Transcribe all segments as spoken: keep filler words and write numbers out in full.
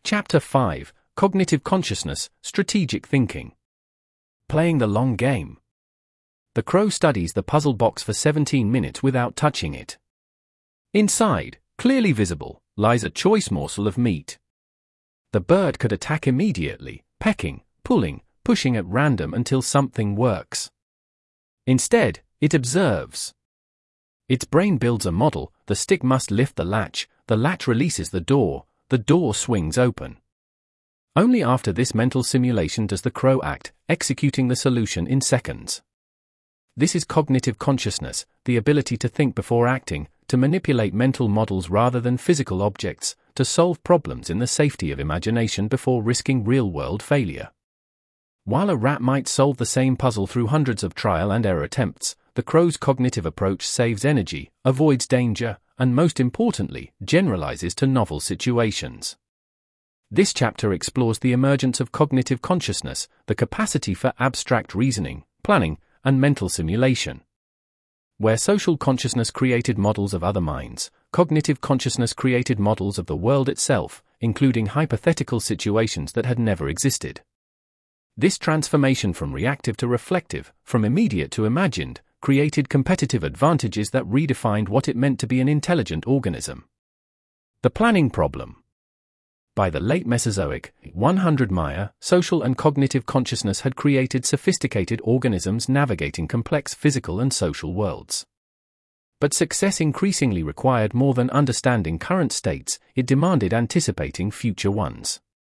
Chapter five, Cognitive Consciousness, Strategic Thinking. Playing the long game. The crow studies the puzzle box for seventeen minutes without touching it. Inside, clearly visible, lies a choice morsel of meat. The bird could attack immediately, pecking, pulling, pushing at random until something works. Instead, it observes. Its brain builds a model: the stick must lift the latch, the latch releases the door, the door swings open. Only after this mental simulation does the crow act, executing the solution in seconds. This is cognitive consciousness, the ability to think before acting, to manipulate mental models rather than physical objects, to solve problems in the safety of imagination before risking real-world failure. While a rat might solve the same puzzle through hundreds of trial and error attempts, the crow's cognitive approach saves energy, avoids danger, and most importantly, generalizes to novel situations. This chapter explores the emergence of cognitive consciousness, the capacity for abstract reasoning, planning, and mental simulation. Where social consciousness created models of other minds, cognitive consciousness created models of the world itself, including hypothetical situations that had never existed. This transformation from reactive to reflective, from immediate to imagined, created competitive advantages that redefined what it meant to be an intelligent organism. The planning problem. By the late Mesozoic, one hundred Maya, social and cognitive consciousness had created sophisticated organisms navigating complex physical and social worlds. But success increasingly required more than understanding current states; it demanded anticipating future ones.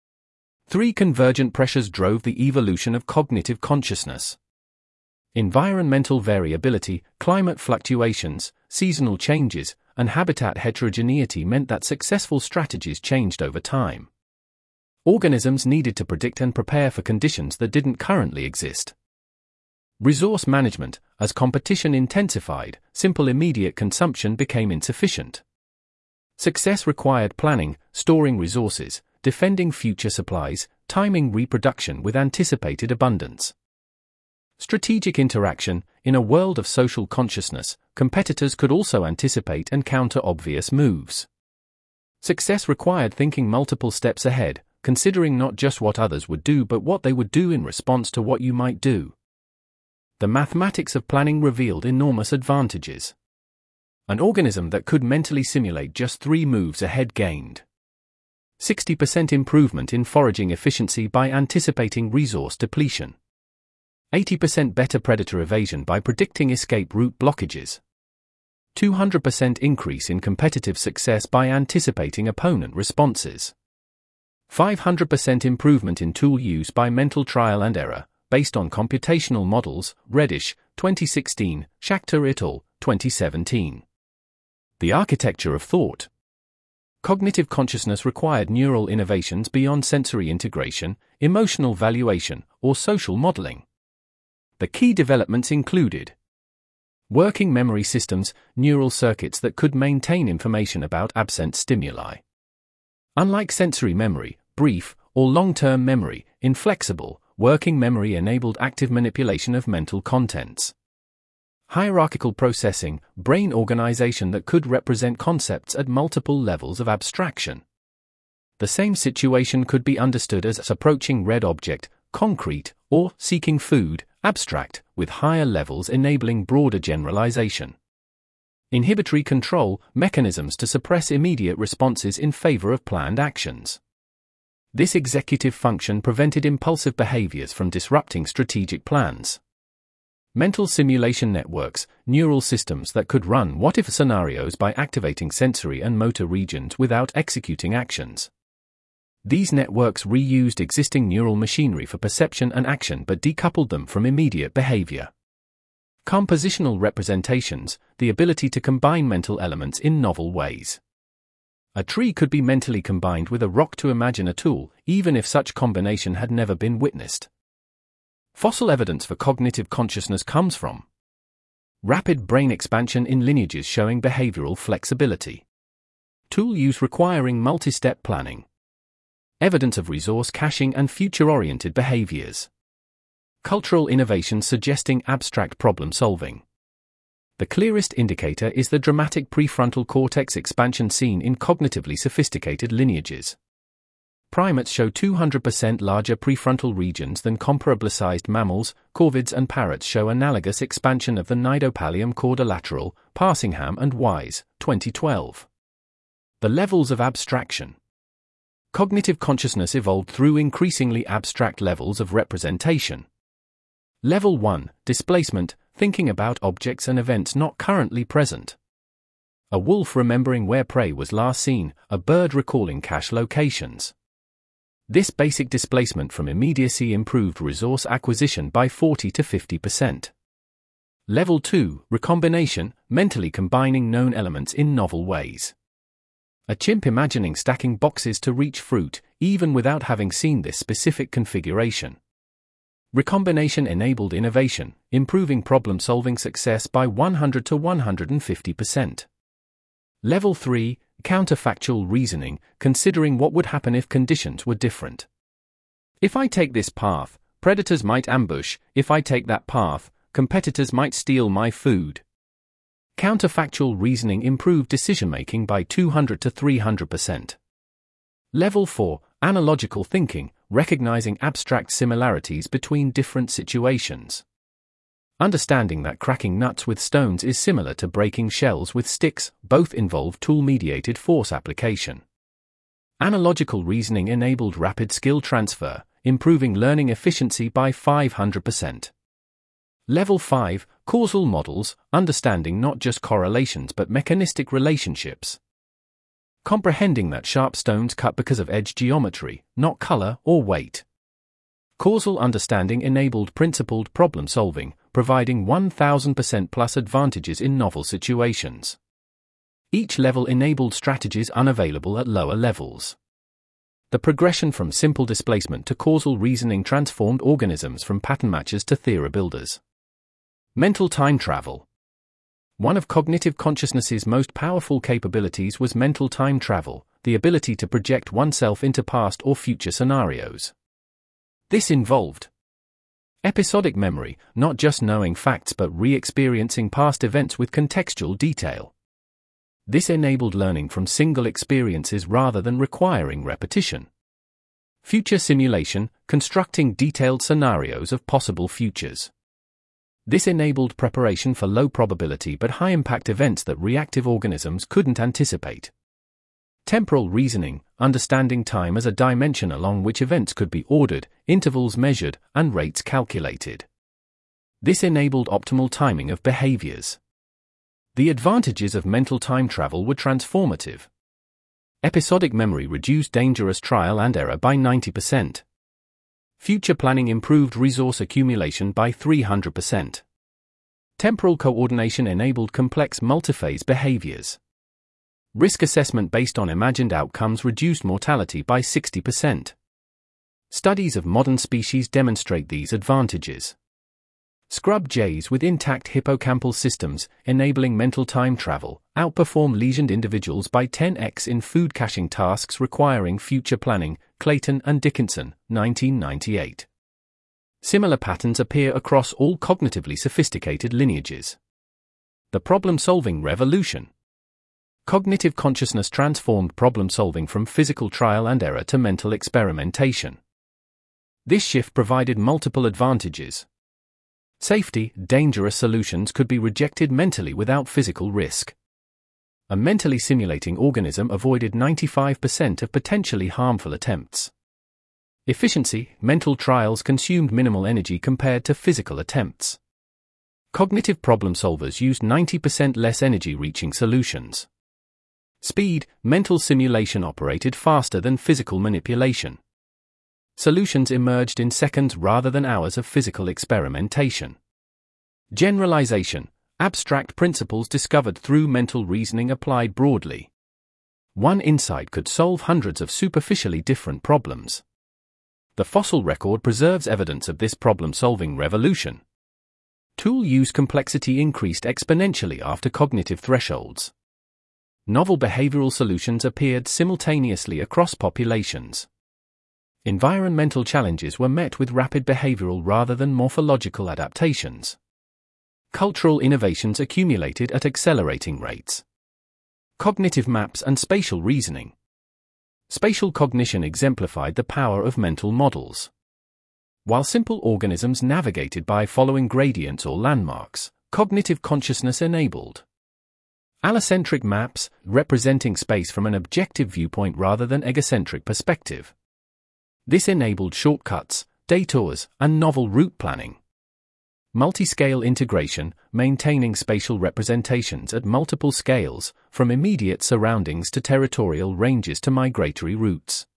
Three convergent pressures drove the evolution of cognitive consciousness. Environmental variability, climate fluctuations, seasonal changes, and habitat heterogeneity meant that successful strategies changed over time. Organisms needed to predict and prepare for conditions that didn't currently exist. Resource management. As competition intensified, simple immediate consumption became insufficient. Success required planning, storing resources, defending future supplies, timing reproduction with anticipated abundance. Strategic interaction. In a world of social consciousness, competitors could also anticipate and counter obvious moves. Success required thinking multiple steps ahead, considering not just what others would do but what they would do in response to what you might do. The mathematics of planning revealed enormous advantages. An organism that could mentally simulate just three moves ahead gained sixty percent improvement in foraging efficiency by anticipating resource depletion. eighty percent better predator evasion by predicting escape route blockages. two hundred percent increase in competitive success by anticipating opponent responses. five hundred percent improvement in tool use by mental trial and error, based on computational models, Reddish, twenty sixteen, Schachter et al., twenty seventeen. The architecture of thought. Cognitive consciousness required neural innovations beyond sensory integration, emotional valuation, or social modeling. The key developments included working memory systems, neural circuits that could maintain information about absent stimuli. Unlike sensory memory, brief, or long-term memory, inflexible, working memory enabled active manipulation of mental contents. Hierarchical processing, brain organization that could represent concepts at multiple levels of abstraction. The same situation could be understood as approaching red object, concrete, or seeking food, abstract, with higher levels enabling broader generalization. Inhibitory control, mechanisms to suppress immediate responses in favor of planned actions. This executive function prevented impulsive behaviors from disrupting strategic plans. Mental simulation networks, neural systems that could run what-if scenarios by activating sensory and motor regions without executing actions. These networks reused existing neural machinery for perception and action but decoupled them from immediate behavior. Compositional representations, the ability to combine mental elements in novel ways. A tree could be mentally combined with a rock to imagine a tool, even if such combination had never been witnessed. Fossil evidence for cognitive consciousness comes from rapid brain expansion in lineages showing behavioral flexibility. Tool use requiring multi-step planning. Evidence of resource caching and future-oriented behaviors. Cultural innovation suggesting abstract problem solving. The clearest indicator is the dramatic prefrontal cortex expansion seen in cognitively sophisticated lineages. Primates show two hundred percent larger prefrontal regions than comparable-sized mammals. Corvids and parrots show analogous expansion of the nidopallium chordolateral. Passingham and Wise, twenty twelve. The levels of abstraction. Cognitive consciousness evolved through increasingly abstract levels of representation. Level one, displacement, thinking about objects and events not currently present. A wolf remembering where prey was last seen, a bird recalling cache locations. This basic displacement from immediacy improved resource acquisition by forty to fifty percent. Level two, recombination, mentally combining known elements in novel ways. A chimp imagining stacking boxes to reach fruit, even without having seen this specific configuration. Recombination enabled innovation, improving problem-solving success by one hundred to one hundred fifty percent. Level three, counterfactual reasoning, considering what would happen if conditions were different. If I take this path, predators might ambush. If I take that path, competitors might steal my food. Counterfactual reasoning improved decision-making by two hundred to three hundred percent. Level four, analogical thinking, recognizing abstract similarities between different situations. Understanding that cracking nuts with stones is similar to breaking shells with sticks, both involve tool-mediated force application. Analogical reasoning enabled rapid skill transfer, improving learning efficiency by five hundred percent. Level five, causal models, understanding not just correlations but mechanistic relationships. Comprehending that sharp stones cut because of edge geometry, not color or weight. Causal understanding enabled principled problem solving, providing one thousand percent plus advantages in novel situations. Each level enabled strategies unavailable at lower levels. The progression from simple displacement to causal reasoning transformed organisms from pattern matchers to theory builders. Mental time travel. One of cognitive consciousness's most powerful capabilities was mental time travel, the ability to project oneself into past or future scenarios. This involved episodic memory, not just knowing facts but re-experiencing past events with contextual detail. This enabled learning from single experiences rather than requiring repetition. Future simulation, constructing detailed scenarios of possible futures. This enabled preparation for low-probability but high-impact events that reactive organisms couldn't anticipate. Temporal reasoning, understanding time as a dimension along which events could be ordered, intervals measured, and rates calculated. This enabled optimal timing of behaviors. The advantages of mental time travel were transformative. Episodic memory reduced dangerous trial and error by ninety percent. Future planning improved resource accumulation by three hundred percent. Temporal coordination enabled complex multiphase behaviors. Risk assessment based on imagined outcomes reduced mortality by sixty percent. Studies of modern species demonstrate these advantages. Scrub jays with intact hippocampal systems, enabling mental time travel, outperform lesioned individuals by ten x in food caching tasks requiring future planning. Clayton and Dickinson, nineteen ninety-eight. Similar patterns appear across all cognitively sophisticated lineages. The problem-solving revolution. Cognitive consciousness transformed problem-solving from physical trial and error to mental experimentation. This shift provided multiple advantages. Safety, dangerous solutions could be rejected mentally without physical risk. A mentally simulating organism avoided ninety-five percent of potentially harmful attempts. Efficiency, mental trials consumed minimal energy compared to physical attempts. Cognitive problem solvers used ninety percent less energy reaching solutions. Speed, mental simulation operated faster than physical manipulation. Solutions emerged in seconds rather than hours of physical experimentation. Generalization, abstract principles discovered through mental reasoning applied broadly. One insight could solve hundreds of superficially different problems. The fossil record preserves evidence of this problem-solving revolution. Tool use complexity increased exponentially after cognitive thresholds. Novel behavioral solutions appeared simultaneously across populations. Environmental challenges were met with rapid behavioral rather than morphological adaptations. Cultural innovations accumulated at accelerating rates. Cognitive maps and spatial reasoning. Spatial cognition exemplified the power of mental models. While simple organisms navigated by following gradients or landmarks, cognitive consciousness enabled allocentric maps, representing space from an objective viewpoint rather than egocentric perspective. This enabled shortcuts, detours, and novel route planning. Multi-scale integration, maintaining spatial representations at multiple scales, from immediate surroundings to territorial ranges to migratory routes.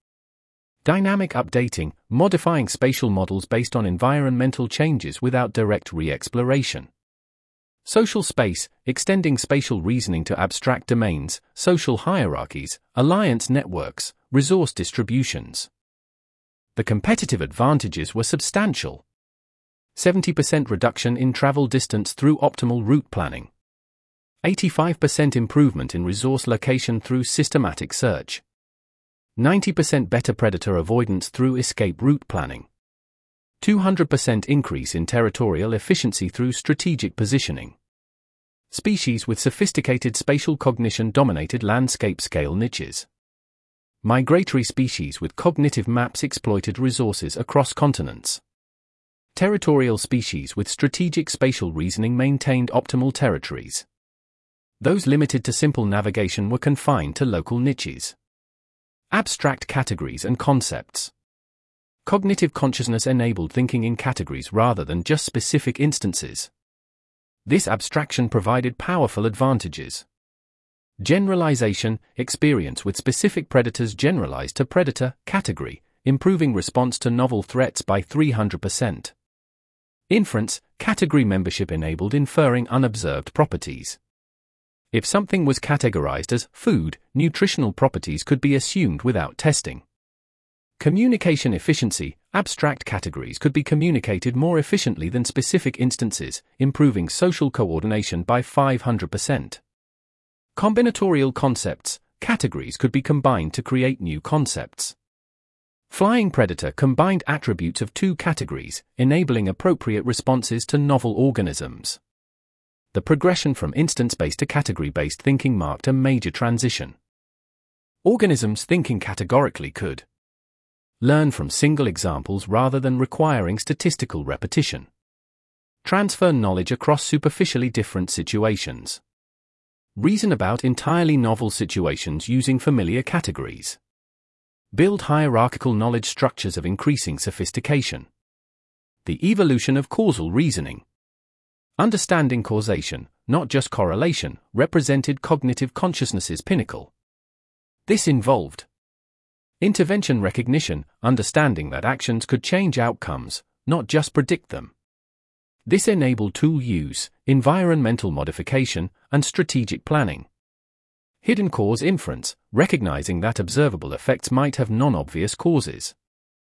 Dynamic updating, modifying spatial models based on environmental changes without direct re-exploration. Social space, extending spatial reasoning to abstract domains, social hierarchies, alliance networks, resource distributions. The competitive advantages were substantial. seventy percent reduction in travel distance through optimal route planning. eighty-five percent improvement in resource location through systematic search. ninety percent better predator avoidance through escape route planning. two hundred percent increase in territorial efficiency through strategic positioning. Species with sophisticated spatial cognition dominated landscape-scale niches. Migratory species with cognitive maps exploited resources across continents. Territorial species with strategic spatial reasoning maintained optimal territories. Those limited to simple navigation were confined to local niches. Abstract categories and concepts. Cognitive consciousness enabled thinking in categories rather than just specific instances. This abstraction provided powerful advantages. Generalization, experience with specific predators generalized to predator category, improving response to novel threats by three hundred percent. Inference, category membership enabled inferring unobserved properties. If something was categorized as food, nutritional properties could be assumed without testing. Communication efficiency, abstract categories could be communicated more efficiently than specific instances, improving social coordination by five hundred percent. Combinatorial concepts, categories could be combined to create new concepts. Flying predator combined attributes of two categories, enabling appropriate responses to novel organisms. The progression from instance-based to category-based thinking marked a major transition. Organisms thinking categorically could learn from single examples rather than requiring statistical repetition. Transfer knowledge across superficially different situations. Reason about entirely novel situations using familiar categories. Build hierarchical knowledge structures of increasing sophistication. The evolution of causal reasoning. Understanding causation, not just correlation, represented cognitive consciousness's pinnacle. This involved intervention recognition, understanding that actions could change outcomes, not just predict them. This enabled tool use, environmental modification, and strategic planning. Hidden cause inference, recognizing that observable effects might have non-obvious causes.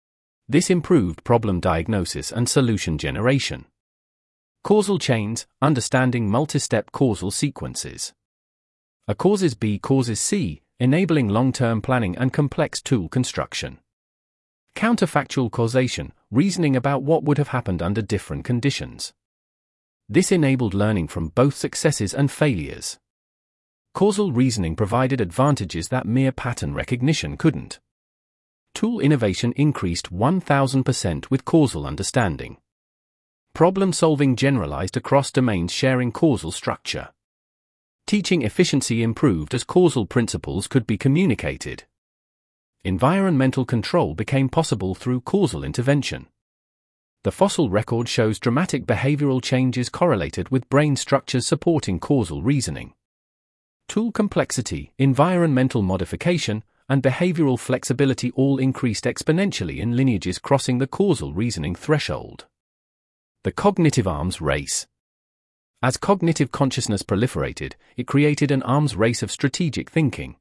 This improved problem diagnosis and solution generation. Causal chains, understanding multi-step causal sequences. A causes B causes C, enabling long-term planning and complex tool construction. Counterfactual causation, reasoning about what would have happened under different conditions. This enabled learning from both successes and failures. Causal reasoning provided advantages that mere pattern recognition couldn't. Tool innovation increased one thousand percent with causal understanding. Problem-solving generalized across domains sharing causal structure. Teaching efficiency improved as causal principles could be communicated. Environmental control became possible through causal intervention. The fossil record shows dramatic behavioral changes correlated with brain structures supporting causal reasoning. Tool complexity, environmental modification, and behavioral flexibility all increased exponentially in lineages crossing the causal reasoning threshold. The cognitive arms race. As cognitive consciousness proliferated, it created an arms race of strategic thinking.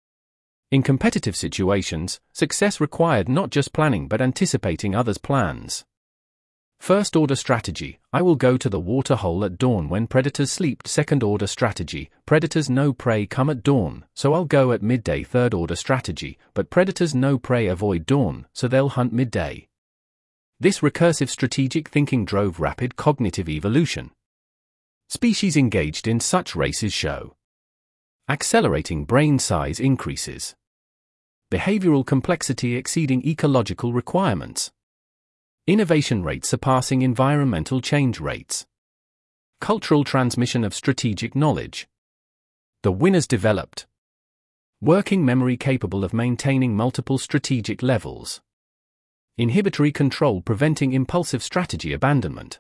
In competitive situations, success required not just planning but anticipating others' plans. First-order strategy, I will go to the water hole at dawn when predators sleep. Second-order strategy, predators know prey come at dawn, so I'll go at midday. Third-order strategy, but predators know prey avoid dawn, so they'll hunt midday. This recursive strategic thinking drove rapid cognitive evolution. Species engaged in such races show accelerating brain size increases, Behavioral complexity exceeding ecological requirements. Innovation rates surpassing environmental change rates. Cultural transmission of strategic knowledge. The winners developed. Working memory capable of maintaining multiple strategic levels. Inhibitory control preventing impulsive strategy abandonment.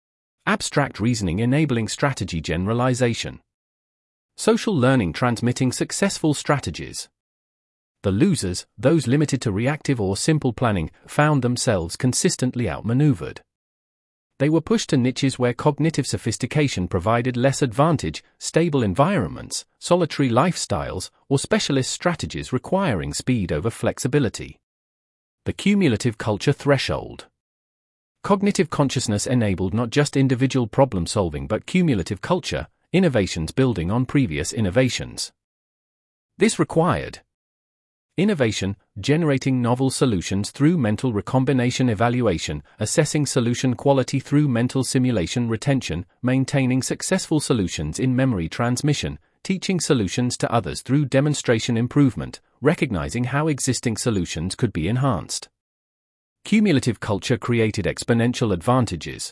Abstract reasoning enabling strategy generalization. Social learning transmitting successful strategies. The losers, those limited to reactive or simple planning, found themselves consistently outmaneuvered. They were pushed to niches where cognitive sophistication provided less advantage, stable environments, solitary lifestyles, or specialist strategies requiring speed over flexibility. The cumulative culture threshold. Cognitive consciousness enabled not just individual problem solving but cumulative culture, innovations building on previous innovations. This required innovation, generating novel solutions through mental recombination evaluation, assessing solution quality through mental simulation retention, maintaining successful solutions in memory transmission, teaching solutions to others through demonstration improvement, recognizing how existing solutions could be enhanced. Cumulative culture created exponential advantages.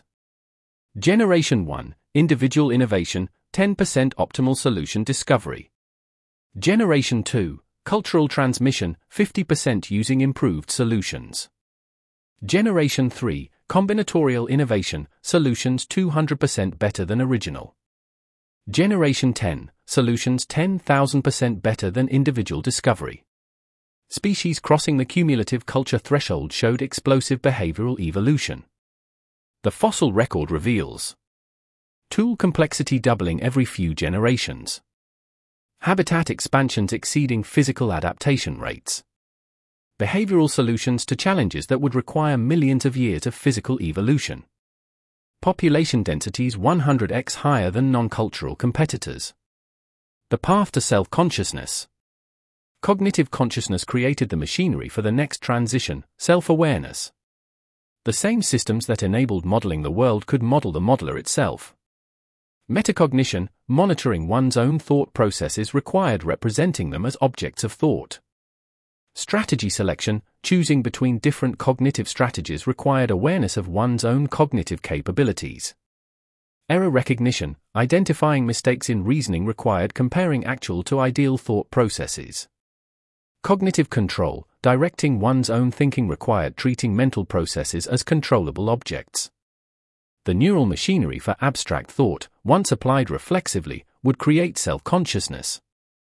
Generation one, individual innovation, ten percent optimal solution discovery. Generation two, cultural transmission, fifty percent using improved solutions. Generation three, combinatorial innovation, solutions two hundred percent better than original. Generation ten, solutions ten thousand percent better than individual discovery. Species crossing the cumulative culture threshold showed explosive behavioral evolution. The fossil record reveals tool complexity doubling every few generations. Habitat expansions exceeding physical adaptation rates. Behavioral solutions to challenges that would require millions of years of physical evolution. Population densities one hundred x higher than non-cultural competitors. The path to self-consciousness. Cognitive consciousness created the machinery for the next transition, self-awareness. The same systems that enabled modeling the world could model the modeler itself. Metacognition, monitoring one's own thought processes required representing them as objects of thought. Strategy selection, choosing between different cognitive strategies required awareness of one's own cognitive capabilities. Error recognition, identifying mistakes in reasoning required comparing actual to ideal thought processes. Cognitive control, directing one's own thinking required treating mental processes as controllable objects. The neural machinery for abstract thought, once applied reflexively, would create self-consciousness.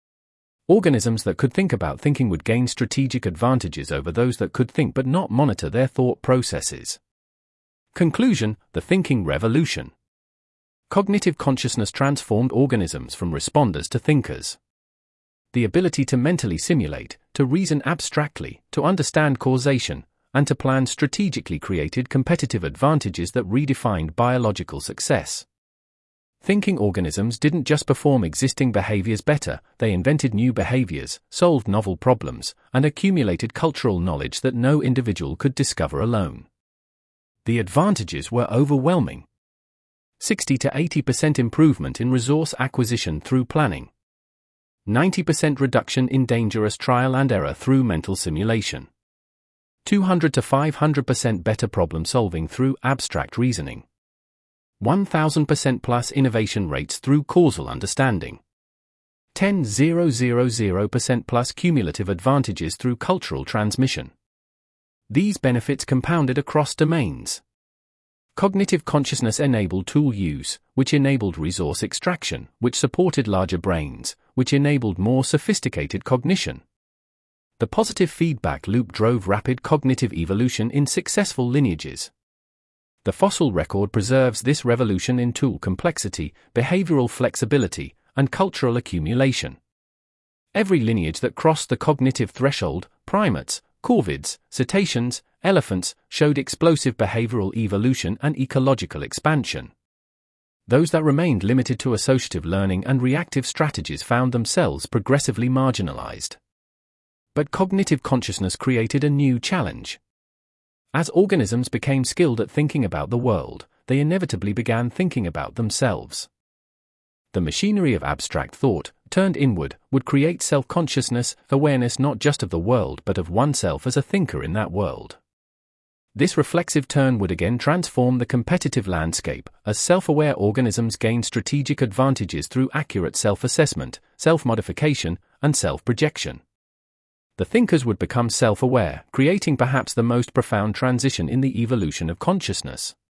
Organisms that could think about thinking would gain strategic advantages over those that could think but not monitor their thought processes. Conclusion: the thinking revolution. Cognitive consciousness transformed organisms from responders to thinkers. The ability to mentally simulate, to reason abstractly, to understand causation, and to plan strategically created competitive advantages that redefined biological success. Thinking organisms didn't just perform existing behaviors better, they invented new behaviors, solved novel problems, and accumulated cultural knowledge that no individual could discover alone. The advantages were overwhelming. sixty to eighty percent improvement in resource acquisition through planning. ninety percent reduction in dangerous trial and error through mental simulation. two hundred to five hundred percent better problem solving through abstract reasoning. one thousand percent plus innovation rates through causal understanding. ten thousand percent plus cumulative advantages through cultural transmission. These benefits compounded across domains. Cognitive consciousness enabled tool use, which enabled resource extraction, which supported larger brains, which enabled more sophisticated cognition. The positive feedback loop drove rapid cognitive evolution in successful lineages. The fossil record preserves this revolution in tool complexity, behavioral flexibility, and cultural accumulation. Every lineage that crossed the cognitive threshold, primates, corvids, cetaceans, elephants, showed explosive behavioral evolution and ecological expansion. Those that remained limited to associative learning and reactive strategies found themselves progressively marginalized. But cognitive consciousness created a new challenge. As organisms became skilled at thinking about the world, they inevitably began thinking about themselves. The machinery of abstract thought, turned inward, would create self-consciousness, awareness not just of the world but of oneself as a thinker in that world. This reflexive turn would again transform the competitive landscape, as self-aware organisms gain strategic advantages through accurate self-assessment, self-modification, and self-projection. The thinkers would become self-aware, creating perhaps the most profound transition in the evolution of consciousness.